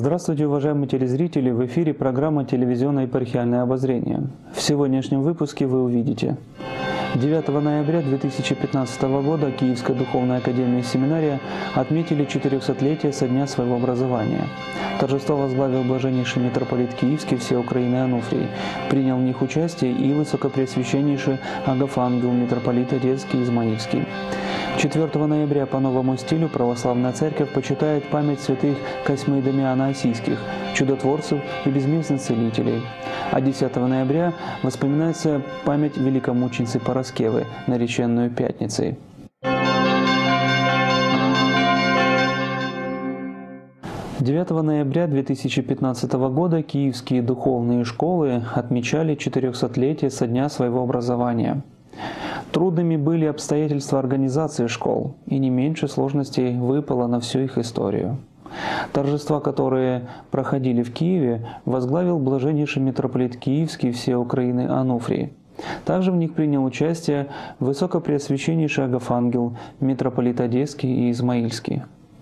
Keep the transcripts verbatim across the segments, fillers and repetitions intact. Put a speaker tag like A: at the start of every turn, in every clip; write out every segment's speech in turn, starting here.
A: Здравствуйте, уважаемые телезрители! В эфире программа «Телевизионное епархиальное обозрение». В сегодняшнем выпуске вы увидите: девятого ноября две тысячи пятнадцатого года Киевская духовная академия и семинария отметили четырехсотлетие со дня своего образования. Торжество возглавил блаженнейший митрополит Киевский всей Украины Ануфрий. Принял в них участие и высокопреосвященнейший Агафангел, митрополит Одесский и Измаильский. четвёртого ноября по новому стилю православная церковь почитает память святых Косьмы и Дамиана Осийских, чудотворцев и безместных целителей. А десятого ноября воспоминается память великомученицы Параскевы, нареченную Пятницей. девятого ноября две тысячи пятнадцатого года киевские духовные школы отмечали четырехсотлетие со дня своего образования. Трудными были обстоятельства организации школ, и не меньше сложностей выпало на всю их историю. Торжества, которые проходили в Киеве, возглавил блаженнейший митрополит Киевский всей Украины Ануфрий. Также в них принял участие высокопреосвященнейший Агафангел, митрополит Одесский и Измаильский.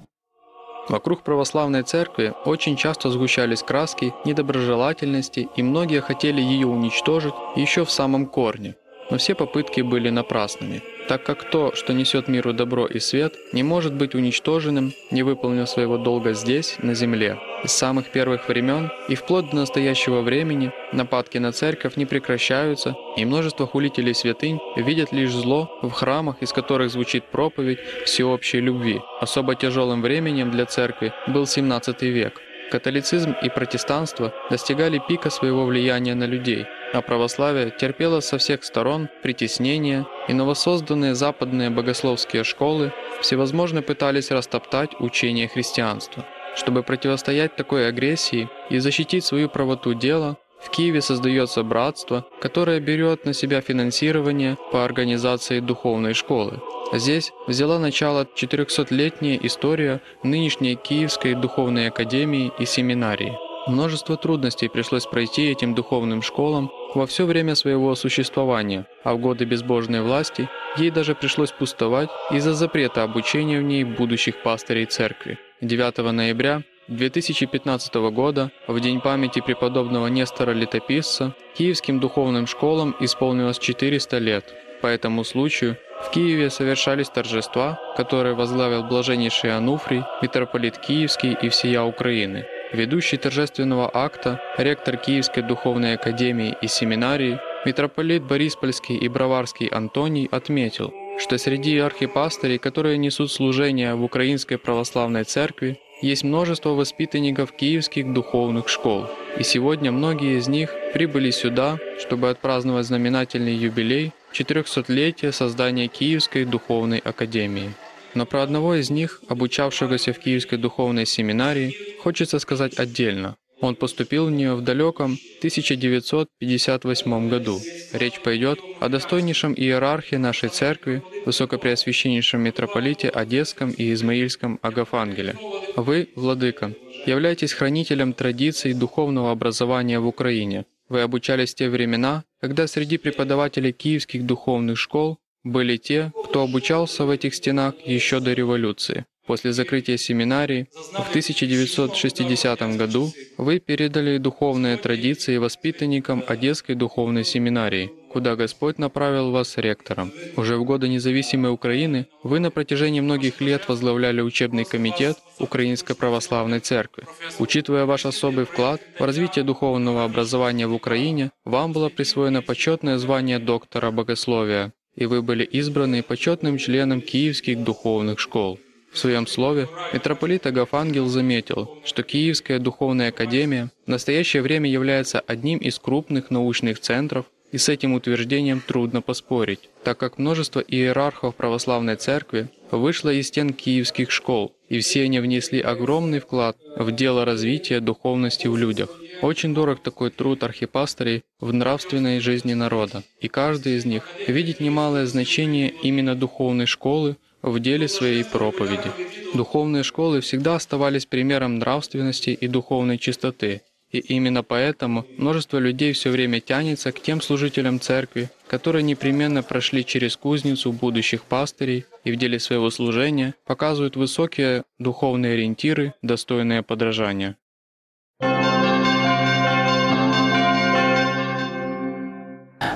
B: Вокруг православной церкви очень часто сгущались краски недоброжелательности, и многие хотели ее уничтожить еще в самом корне. Но все попытки были напрасными, так как то, что несет миру добро и свет, не может быть уничтоженным, не выполнив своего долга здесь, на земле. С самых первых времен и вплоть до настоящего времени нападки на церковь не прекращаются, и множество хулителей святынь видят лишь зло в храмах, из которых звучит проповедь всеобщей любви. Особо тяжелым временем для церкви был семнадцатый век. Католицизм и протестанство достигали пика своего влияния на людей, а православие терпело со всех сторон притеснения, и новосозданные западные богословские школы всевозможно пытались растоптать учение христианства. Чтобы противостоять такой агрессии и защитить свою правоту дела, в Киеве создается братство, которое берет на себя финансирование по организации духовной школы. Здесь взяла начало четырехсотлетняя история нынешней Киевской духовной академии и семинарии. Множество трудностей пришлось пройти этим духовным школам во все время своего существования, а в годы безбожной власти ей даже пришлось пустовать из-за запрета обучения в ней будущих пастырей церкви. девятого ноября две тысячи пятнадцатого года, в день памяти преподобного Нестора Летописца, киевским духовным школам исполнилось четыреста лет. По этому случаю в Киеве совершались торжества, которые возглавил блаженнейший Ануфрий, митрополит Киевский и всея Украины. Ведущий торжественного акта, ректор Киевской духовной академии и семинарии, митрополит Бориспольский и Броварский Антоний отметил, что среди архипастырей, которые несут служение в Украинской православной церкви, есть множество воспитанников киевских духовных школ, и сегодня многие из них прибыли сюда, чтобы отпраздновать знаменательный юбилей четырехсотлетия создания Киевской духовной академии. Но про одного из них, обучавшегося в Киевской духовной семинарии, хочется сказать отдельно. Он поступил в нее в далеком тысяча девятьсот пятьдесят восьмом году. Речь пойдет о достойнейшем иерархе нашей церкви, высокопреосвященнейшем митрополите Одесском и Измаильском Агафангеле. Вы, владыка, являетесь хранителем традиций духовного образования в Украине. Вы обучались в те времена, когда среди преподавателей киевских духовных школ были те, кто обучался в этих стенах еще до революции. После закрытия семинарии в тысяча девятьсот шестидесятом году вы передали духовные традиции воспитанникам Одесской духовной семинарии, куда Господь направил вас ректором. Уже в годы независимой Украины вы на протяжении многих лет возглавляли учебный комитет Украинской православной церкви. Учитывая ваш особый вклад в развитие духовного образования в Украине, вам было присвоено почетное звание доктора богословия, и вы были избраны почетным членом Киевских духовных школ. В своем слове митрополит Агафангел заметил, что Киевская духовная академия в настоящее время является одним из крупных научных центров, и с этим утверждением трудно поспорить, так как множество иерархов православной церкви вышло из стен киевских школ, и все они внесли огромный вклад в дело развития духовности в людях. Очень дорог такой труд архипастырей в нравственной жизни народа, и каждый из них видит немалое значение именно духовной школы в деле своей проповеди. Духовные школы всегда оставались примером нравственности и духовной чистоты, и именно поэтому множество людей все время тянется к тем служителям церкви, которые непременно прошли через кузницу будущих пастырей и в деле своего служения показывают высокие духовные ориентиры, достойные подражания.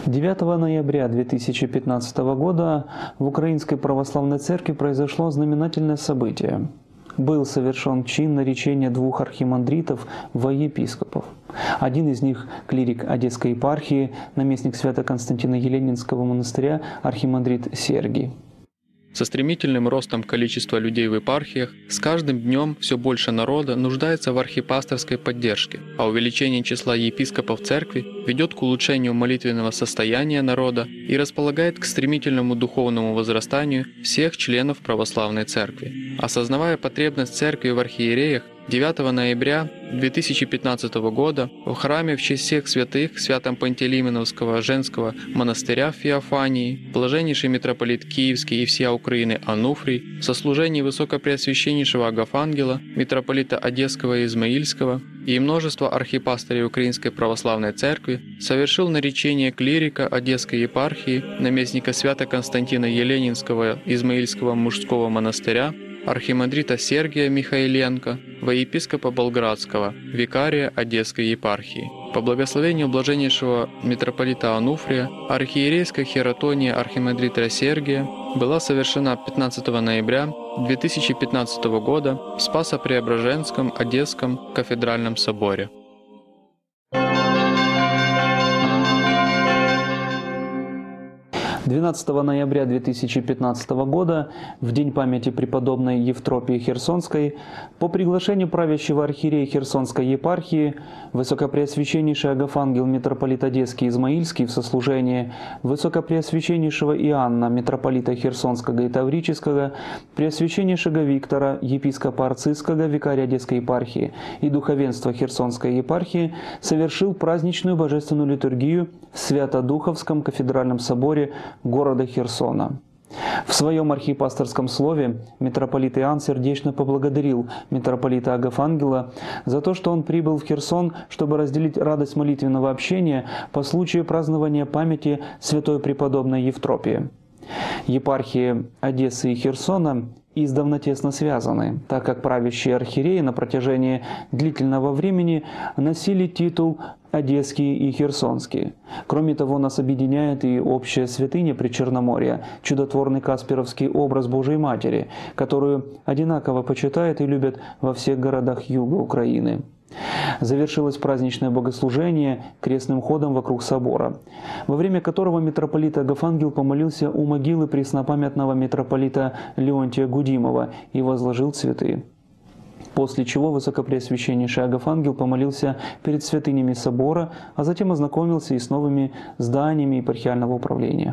A: девятого ноября две тысячи пятнадцатого года в Украинской Православной Церкви произошло знаменательное событие. Был совершен чин наречения двух архимандритов во епископов. Один из них – клирик Одесской епархии, наместник Свято-Константина Еленинского монастыря архимандрит Сергий.
B: Со стремительным ростом количества людей в епархиях с каждым днем все больше народа нуждается в архипасторской поддержке, а увеличение числа епископов церкви ведет к улучшению молитвенного состояния народа и располагает к стремительному духовному возрастанию всех членов православной церкви. Осознавая потребность церкви в архиереях, девятого ноября две тысячи пятнадцатого года в храме в честь всех святых Свято-Пантелеймоновского женского монастыря в Феофании блаженнейший митрополит Киевский и всея Украины Ануфрий в сослужении Высокопреосвященнейшего Агафангела, митрополита Одесского и Измаильского и множество архипастырей Украинской Православной Церкви совершил наречение клирика Одесской епархии, наместника Свято-Константина Еленинского Измаильского мужского монастыря, архимандрита Сергия Михайленко во епископа Болградского, викария Одесской епархии. По благословению блаженнейшего митрополита Ануфрия, архиерейская хератония архимандрита Сергия была совершена пятнадцатого ноября две тысячи пятнадцатого года в Спасо-Преображенском Одесском кафедральном соборе.
A: двенадцатого ноября две тысячи пятнадцатого года, в день памяти преподобной Евтропии Херсонской, по приглашению правящего архиерея Херсонской епархии, Высокопреосвященнейший Агафангел митрополит Одесский Измаильский в сослужении Высокопреосвященнейшего Иоанна митрополита Херсонского и Таврического, Преосвященнейшего Виктора епископа Арцизского, викария Одесской епархии и духовенства Херсонской епархии совершил праздничную божественную литургию в Свято-Духовском кафедральном соборе города Херсона. В своем архипасторском слове митрополит Иоанн сердечно поблагодарил митрополита Агафангела за то, что он прибыл в Херсон, чтобы разделить радость молитвенного общения по случаю празднования памяти святой преподобной Евтропии. Епархии Одессы и Херсона издавна тесно связаны, так как правящие архиереи на протяжении длительного времени носили титул Одесский и Херсонский. Кроме того, нас объединяет и общая святыня Пречерноморья, чудотворный Касперовский образ Божией Матери, которую одинаково почитают и любят во всех городах юга Украины. Завершилось праздничное богослужение крестным ходом вокруг собора, во время которого митрополит Агафангел помолился у могилы преснопамятного митрополита Леонтия Гудимова и возложил цветы. После чего Высокопреосвященнейший Агафангел помолился перед святынями собора, а затем ознакомился и с новыми зданиями епархиального управления.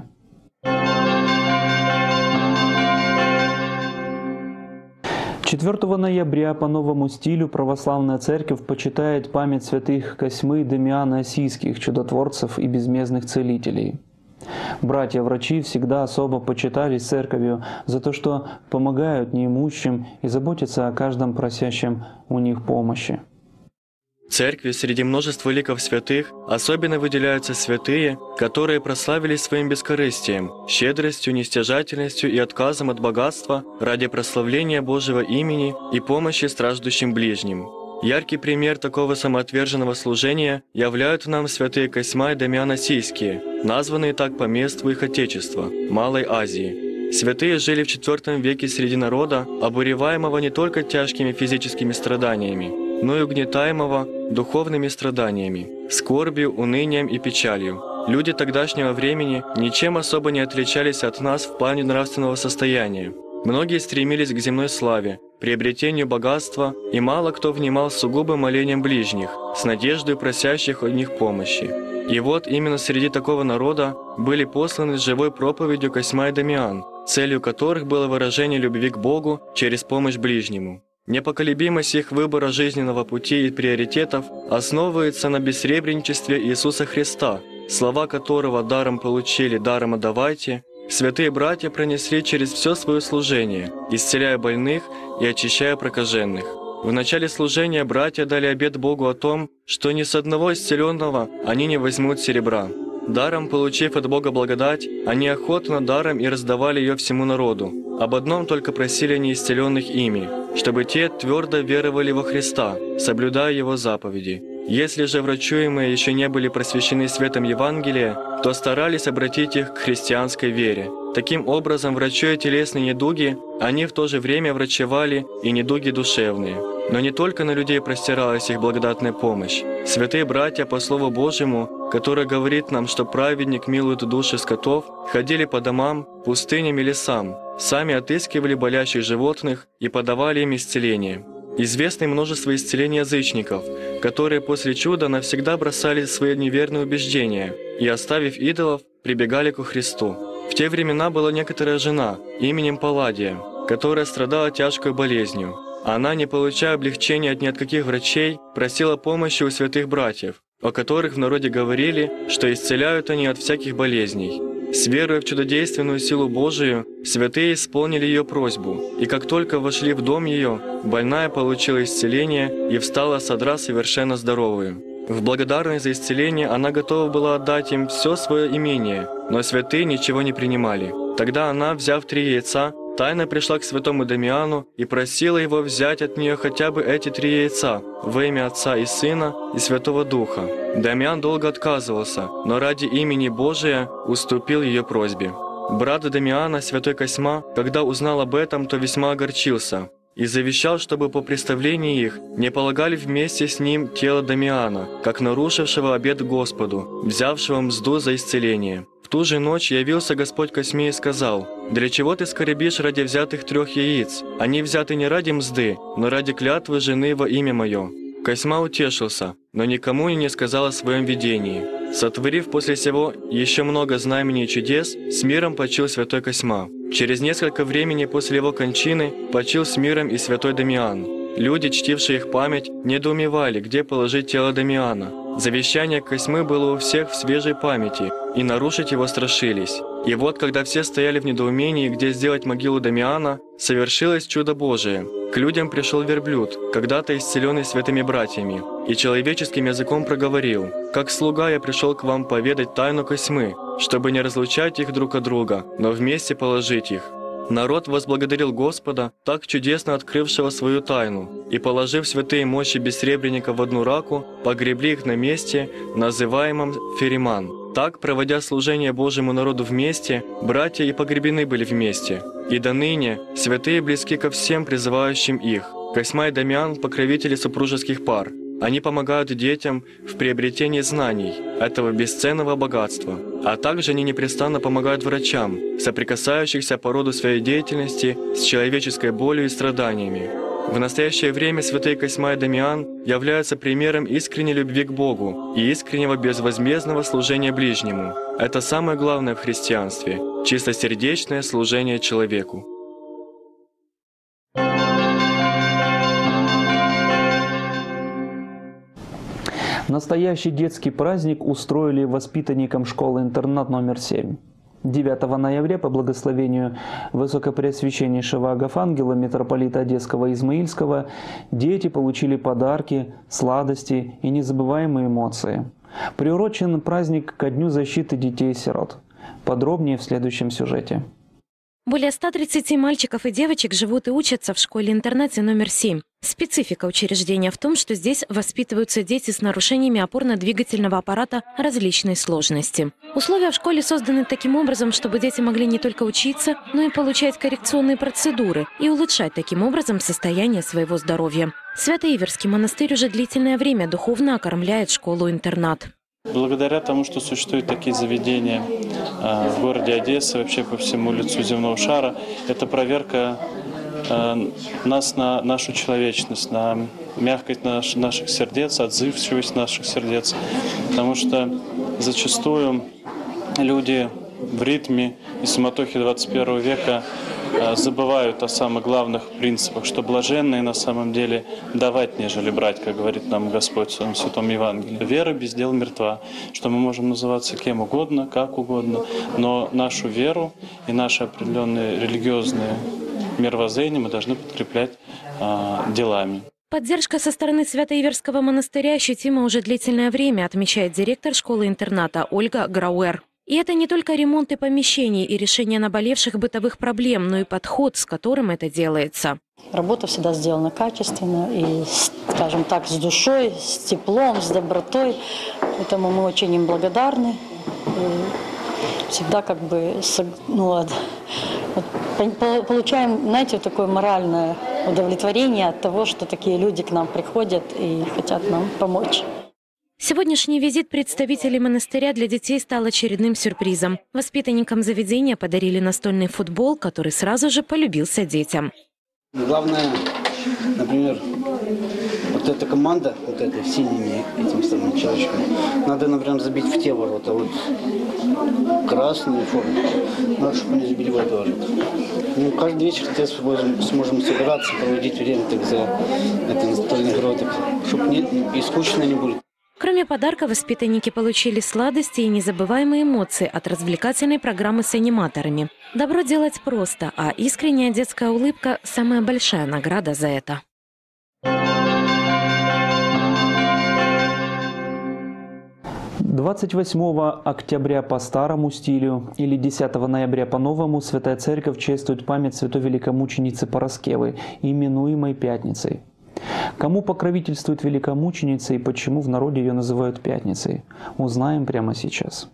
A: четвёртого ноября по новому стилю православная церковь почитает память святых Косьмы и Дамиана Осийских, чудотворцев и безмездных целителей. Братья-врачи всегда особо почитались церковью за то, что помогают неимущим и заботятся о каждом просящем у них помощи.
C: В церкви среди множества ликов святых особенно выделяются святые, которые прославились своим бескорыстием, щедростью, нестяжательностью и отказом от богатства ради прославления Божьего имени и помощи страждущим ближним. Яркий пример такого самоотверженного служения являют нам святые Косьма и Дамиан Осийские, названные так по месту их отечества – Малой Азии. Святые жили в четвёртом веке среди народа, обуреваемого не только тяжкими физическими страданиями, но и угнетаемого духовными страданиями, скорбью, унынием и печалью. Люди тогдашнего времени ничем особо не отличались от нас в плане нравственного состояния. Многие стремились к земной славе, приобретению богатства, и мало кто внимал сугубым молениям ближних, с надеждой просящих у них помощи. И вот именно среди такого народа были посланы с живой проповедью Косьма и Дамиан, целью которых было выражение любви к Богу через помощь ближнему. Непоколебимость их выбора жизненного пути и приоритетов основывается на бессребреничестве Иисуса Христа, слова которого даром получили, даром отдавайте, святые братья пронесли через все свое служение, исцеляя больных и очищая прокаженных. В начале служения братья дали обет Богу о том, что ни с одного исцеленного они не возьмут серебра. Даром получив от Бога благодать, они охотно даром и раздавали ее всему народу. Об одном только просили неисцеленных ими, чтобы те твердо веровали во Христа, соблюдая Его заповеди. Если же врачуемые еще не были просвещены светом Евангелия, то старались обратить их к христианской вере. Таким образом, врачуя телесные недуги, они в то же время врачевали и недуги душевные. Но не только на людей простиралась их благодатная помощь. Святые братья по Слову Божьему, который говорит нам, что праведник милует души скотов, ходили по домам, пустыням и лесам, сами отыскивали болящих животных и подавали им исцеление. Известно множество исцелений язычников, которые после чуда навсегда бросали свои неверные убеждения и, оставив идолов, прибегали ко Христу. В те времена была некоторая жена именем Палладия, которая страдала тяжкой болезнью. Она, не получая облегчения от ни от каких врачей, просила помощи у святых братьев, о которых в народе говорили, что исцеляют они от всяких болезней. С верой в чудодейственную силу Божию, святые исполнили ее просьбу, и как только вошли в дом ее, больная получила исцеление и встала с одра совершенно здоровую. В благодарность за исцеление она готова была отдать им все свое имение, но святые ничего не принимали. Тогда она, взяв три яйца, тайно пришла к святому Дамиану и просила его взять от нее хотя бы эти три яйца во имя Отца и Сына и Святого Духа. Дамиан долго отказывался, но ради имени Божия уступил ее просьбе. Брат Дамиана, святой Косьма, когда узнал об этом, то весьма огорчился и завещал, чтобы по представлении их не полагали вместе с ним тело Дамиана, как нарушившего обет Господу, взявшего мзду за исцеление. В ту же ночь явился Господь Косьме и сказал: «Для чего ты скорбишь ради взятых трех яиц? Они взяты не ради мзды, но ради клятвы жены во имя мое». Косьма утешился, но никому и не сказал о своем видении. Сотворив после сего еще много знамений и чудес, с миром почил святой Косьма. Через несколько времени после его кончины почил с миром и святой Дамиан. Люди, чтившие их память, недоумевали, где положить тело Дамиана. Завещание Косьмы было у всех в свежей памяти, и нарушить его страшились. И вот, когда все стояли в недоумении, где сделать могилу Дамиана, совершилось чудо Божие. К людям пришел верблюд, когда-то исцеленный святыми братьями, и человеческим языком проговорил: «Как слуга я пришел к вам поведать тайну Косьмы, чтобы не разлучать их друг от друга, но вместе положить их». Народ возблагодарил Господа, так чудесно открывшего свою тайну, и, положив святые мощи бессребреника в одну раку, погребли их на месте, называемом Фериман. Так, проводя служение Божьему народу вместе, братья и погребены были вместе. И до ныне святые близки ко всем призывающим их. Косьма и Дамиан – покровители супружеских пар. Они помогают детям в приобретении знаний, этого бесценного богатства. А также они непрестанно помогают врачам, соприкасающихся по роду своей деятельности с человеческой болью и страданиями. В настоящее время святые Косьма и Дамиан являются примером искренней любви к Богу и искреннего безвозмездного служения ближнему. Это самое главное в христианстве – чистосердечное служение человеку.
A: Настоящий детский праздник устроили воспитанникам школы-интернат номер семь. девятого ноября по благословению Высокопреосвященнейшего Агафангела, митрополита Одесского и Измаильского, дети получили подарки, сладости и незабываемые эмоции. Приурочен праздник ко Дню защиты детей-сирот. Подробнее в следующем сюжете.
D: Более ста тридцати мальчиков и девочек живут и учатся в школе-интернате номер семь. Специфика учреждения в том, что здесь воспитываются дети с нарушениями опорно-двигательного аппарата различной сложности. Условия в школе созданы таким образом, чтобы дети могли не только учиться, но и получать коррекционные процедуры и улучшать таким образом состояние своего здоровья. Свято-Иверский монастырь уже длительное время духовно окормляет школу-интернат.
E: Благодаря тому, что существуют такие заведения э, в городе Одесса, вообще по всему лицу земного шара, это проверка э, нас на нашу человечность, на мягкость наш, наших сердец, отзывчивость наших сердец. Потому что зачастую люди в ритме и суматохе двадцать первого века забывают о самых главных принципах, что блаженные на самом деле давать, нежели брать, как говорит нам Господь в Своем Святом Евангелии. Вера без дел мертва, что мы можем называться кем угодно, как угодно, но нашу веру и наши определенные религиозные мировоззрения мы должны подкреплять а, делами.
D: Поддержка со стороны Свято-Иверского монастыря ощутима уже длительное время, отмечает директор школы-интерната Ольга Грауэр. И это не только ремонты помещений и решение наболевших бытовых проблем, но и подход, с которым это делается.
F: Работа всегда сделана качественно и, скажем так, с душой, с теплом, с добротой. Поэтому мы очень им благодарны. И всегда как бы ну, вот, получаем, знаете, такое моральное удовлетворение от того, что такие люди к нам приходят и хотят нам помочь.
D: Сегодняшний визит представителей монастыря для детей стал очередным сюрпризом. Воспитанникам заведения подарили настольный футбол, который сразу же полюбился детям.
G: Главное, например, вот эта команда, вот этой синими этим самым человечком, надо, например, забить в те ворота, вот красную форму, надо, чтобы они забили в эти ворота. Ну, каждый вечер здесь сможем собираться, проводить время так за это настольный игрой, чтобы не, и скучно не будет.
D: Кроме подарка, воспитанники получили сладости и незабываемые эмоции от развлекательной программы с аниматорами. Добро делать просто, а искренняя детская улыбка – самая большая награда за это.
A: двадцать восьмого октября по старому стилю или десятого ноября по новому Святая Церковь чествует память святой великомученицы Параскевы, именуемой Пятницей. Кому покровительствует великомученица и почему в народе ее называют Пятницей, узнаем прямо сейчас.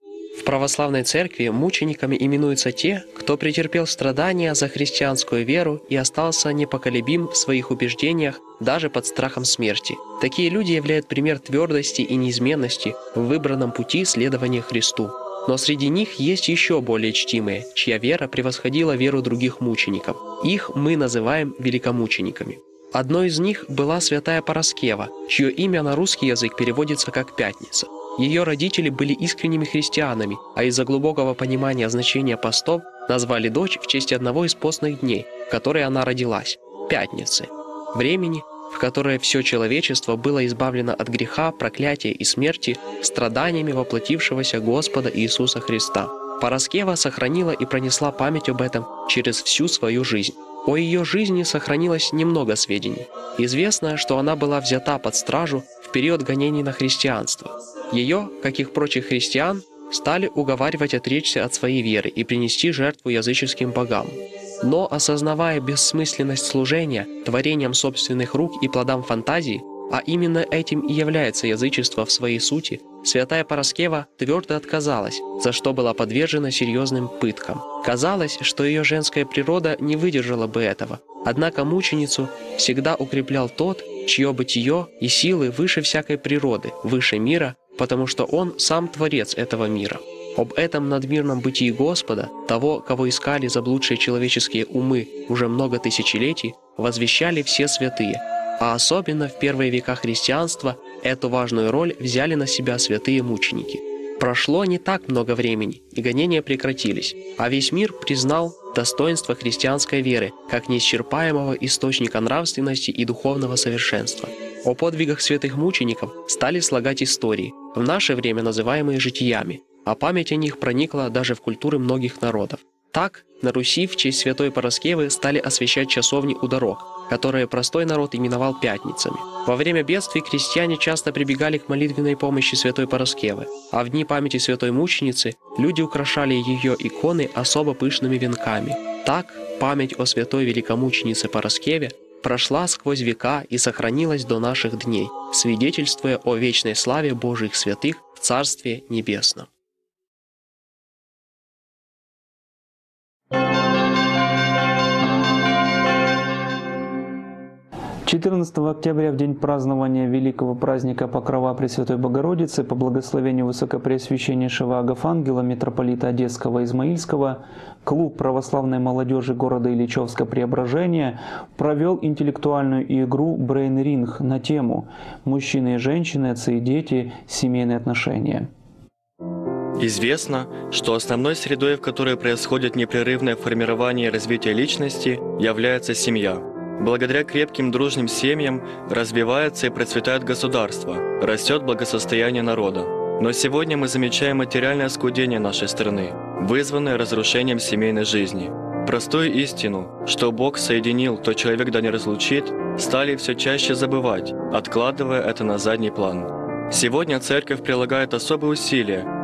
H: В православной церкви мучениками именуются те, кто претерпел страдания за христианскую веру и остался непоколебим в своих убеждениях даже под страхом смерти. Такие люди являют пример твердости и неизменности в выбранном пути следования Христу. Но среди них есть еще более чтимые, чья вера превосходила веру других мучеников. Их мы называем великомучениками. Одной из них была святая Параскева, чье имя на русский язык переводится как «Пятница». Ее родители были искренними христианами, а из-за глубокого понимания значения постов назвали дочь в честь одного из постных дней, в который она родилась – Пятницы, времени, в которое все человечество было избавлено от греха, проклятия и смерти страданиями воплотившегося Господа Иисуса Христа. Параскева сохранила и пронесла память об этом через всю свою жизнь. О ее жизни сохранилось немного сведений. Известно, что она была взята под стражу в период гонений на христианство. Ее, как и прочих христиан, стали уговаривать отречься от своей веры и принести жертву языческим богам. Но, осознавая бессмысленность служения творением собственных рук и плодам фантазии, а именно этим и является язычество в своей сути, святая Параскева твердо отказалась, за что была подвержена серьезным пыткам. Казалось, что ее женская природа не выдержала бы этого, однако мученицу всегда укреплял тот, чье бытие и силы выше всякой природы, выше мира, потому что он сам творец этого мира. Об этом надмирном бытии Господа, того, кого искали заблудшие человеческие умы уже много тысячелетий, возвещали все святые, а особенно в первые века христианства эту важную роль взяли на себя святые мученики. Прошло не так много времени, и гонения прекратились, а весь мир признал достоинство христианской веры как неисчерпаемого источника нравственности и духовного совершенства. О подвигах святых мучеников стали слагать истории, в наше время называемые житиями, а память о них проникла даже в культуры многих народов. Так, на Руси в честь святой Параскевы стали освящать часовни у дорог, которые простой народ именовал пятницами. Во время бедствий крестьяне часто прибегали к молитвенной помощи святой Параскевы, а в дни памяти святой мученицы люди украшали ее иконы особо пышными венками. Так, память о святой великомученице Параскеве прошла сквозь века и сохранилась до наших дней, свидетельствуя о вечной славе Божьих святых в Царстве Небесном.
A: четырнадцатого октября, в день празднования великого праздника Покрова Пресвятой Богородицы, по благословению Высокопреосвященнейшего Агафангела, митрополита Одесского и Измаильского, клуб православной молодежи города Ильичевска Преображения провел интеллектуальную игру «Брейн Ринг» на тему «Мужчины и женщины, отцы и дети, семейные отношения».
C: Известно, что основной средой, в которой происходит непрерывное формирование и развитие личности, является семья. Благодаря крепким дружным семьям развивается и процветает государство, растет благосостояние народа. Но сегодня мы замечаем материальное оскудение нашей страны, вызванное разрушением семейной жизни. Простую истину, что Бог соединил, то человек да не разлучит, стали все чаще забывать, откладывая это на задний план. Сегодня Церковь прилагает особые усилия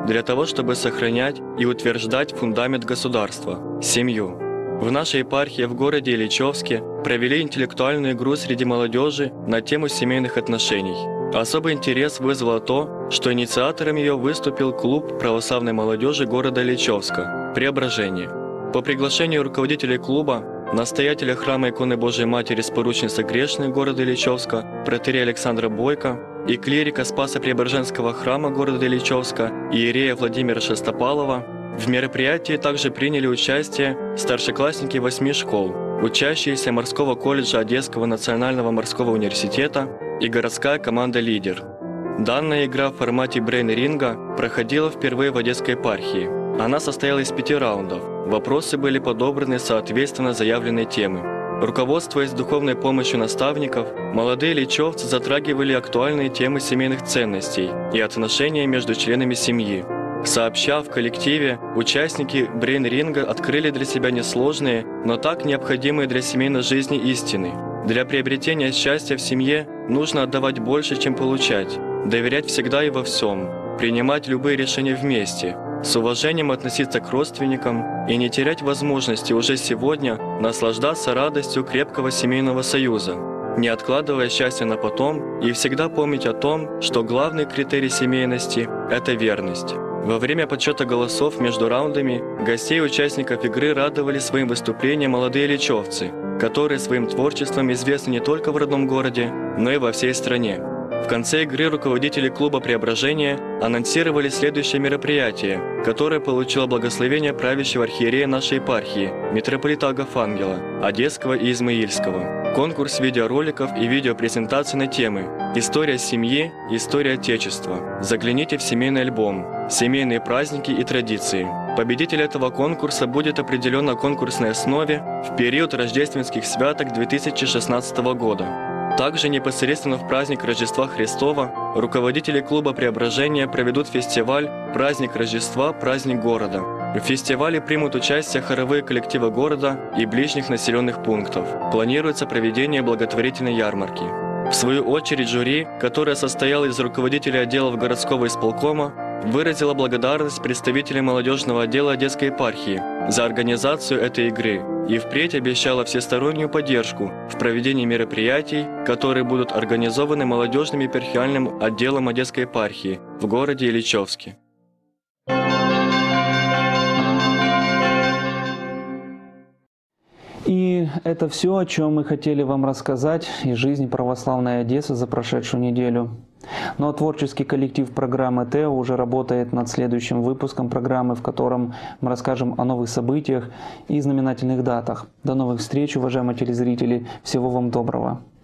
C: для того, чтобы сохранять и утверждать фундамент государства – семью. В нашей епархии в городе Ильичевске провели интеллектуальную игру среди молодежи на тему семейных отношений. Особый интерес вызвало то, что инициатором ее выступил клуб православной молодежи города Ильичевска «Преображение». По приглашению руководителей клуба, настоятеля храма иконы Божией Матери Споручницы Грешной города Ильичевска, протоиерея Александра Бойко и клирика Спасо-Преображенского храма города Ильичевска иерея Владимира Шестопалова, в мероприятии также приняли участие старшеклассники восьми школ, учащиеся морского колледжа Одесского национального морского университета и городская команда «Лидер». Данная игра в формате брейн-ринга проходила впервые в Одесской епархии. Она состояла из пяти раундов. Вопросы были подобраны соответственно заявленной темы. Руководствуясь духовной помощью наставников, молодые ильичевцы затрагивали актуальные темы семейных ценностей и отношения между членами семьи. Сообща в коллективе, участники брейн-ринга открыли для себя несложные, но так необходимые для семейной жизни истины. Для приобретения счастья в семье нужно отдавать больше, чем получать, доверять всегда и во всем, принимать любые решения вместе, с уважением относиться к родственникам и не терять возможности уже сегодня наслаждаться радостью крепкого семейного союза, не откладывая счастье на потом и всегда помнить о том, что главный критерий семейности – это верность. Во время подсчета голосов между раундами гостей и участников игры радовали своим выступлением молодые ильичевцы, которые своим творчеством известны не только в родном городе, но и во всей стране. В конце игры руководители клуба «Преображение» анонсировали следующее мероприятие, которое получило благословение правящего архиерея нашей епархии, митрополита Агафангела, Одесского и Измаильского. Конкурс видеороликов и видеопрезентаций на темы «История семьи, история Отечества». Загляните в семейный альбом, семейные праздники и традиции. Победитель этого конкурса будет определен на конкурсной основе в период рождественских святок две тысячи шестнадцатого года. Также непосредственно в праздник Рождества Христова руководители клуба «Преображение» проведут фестиваль «Праздник Рождества. Праздник города». В фестивале примут участие хоровые коллективы города и ближних населенных пунктов. Планируется проведение благотворительной ярмарки. В свою очередь жюри, которое состояло из руководителей отделов городского исполкома, выразила благодарность представителям молодежного отдела Одесской епархии за организацию этой игры и впредь обещала всестороннюю поддержку в проведении мероприятий, которые будут организованы молодежным епархиальным отделом Одесской епархии в городе Ильичевске.
A: И это все, о чем мы хотели вам рассказать из жизни православной Одессы за прошедшую неделю. Но творческий коллектив программы ТЭО уже работает над следующим выпуском программы, в котором мы расскажем о новых событиях и знаменательных датах. До новых встреч, уважаемые телезрители. Всего вам доброго.